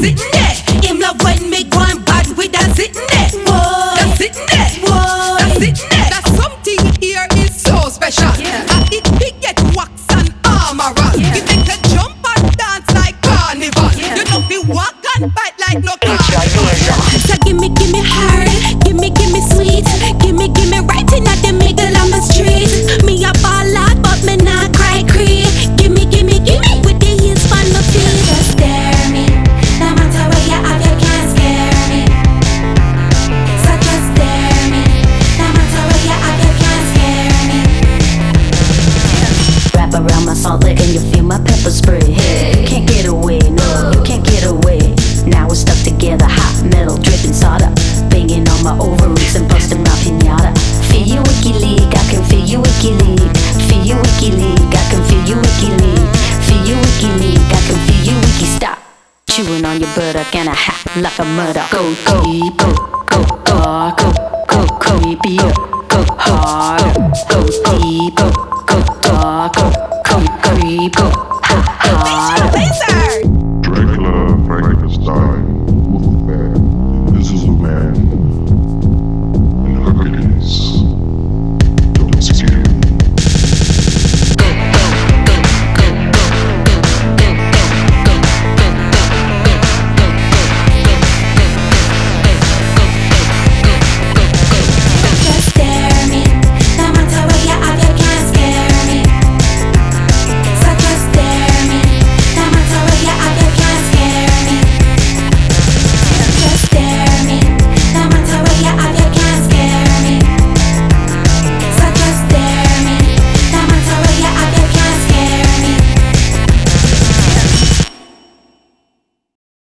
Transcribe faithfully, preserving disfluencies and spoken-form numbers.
sitting there. Him love when me go and bad with that sitting there. Whoa, that's sitting there. Whoa, that's sitting there. That something here is so special. Yeah. And it big get wax and armor. Yeah. You take a jump and dance like carnival. Yeah. You know me walk and bite like no carnival. So give me, give me hard, give me, give me sweet, give me, give me right in at the middle of my street. Me a ball out, but me not cry creep. Give me, give me, give me with the heels on my feet. Just dare me, no matter where you have, you can't scare me. So just dare me, no matter where you have, you can't scare me. Wrap around my salt lick and you feel my pepper spray. You can't get away, no, you can't get away. Now we're stuck together, hot metal dripping soda, banging on my ovaries and busting my pinata. Feel you WikiLeaks, I can feel you WikiLeaks. Feel you WikiLeaks, I can feel you WikiLeaks. Feel you WikiLeaks, I can feel you Wiki. Stop chewing on your buttock and a hat like a murder. Go, go, go, go, go, go, go, go, go, go hard, go deep, go, go, go, go, go, go, go hard.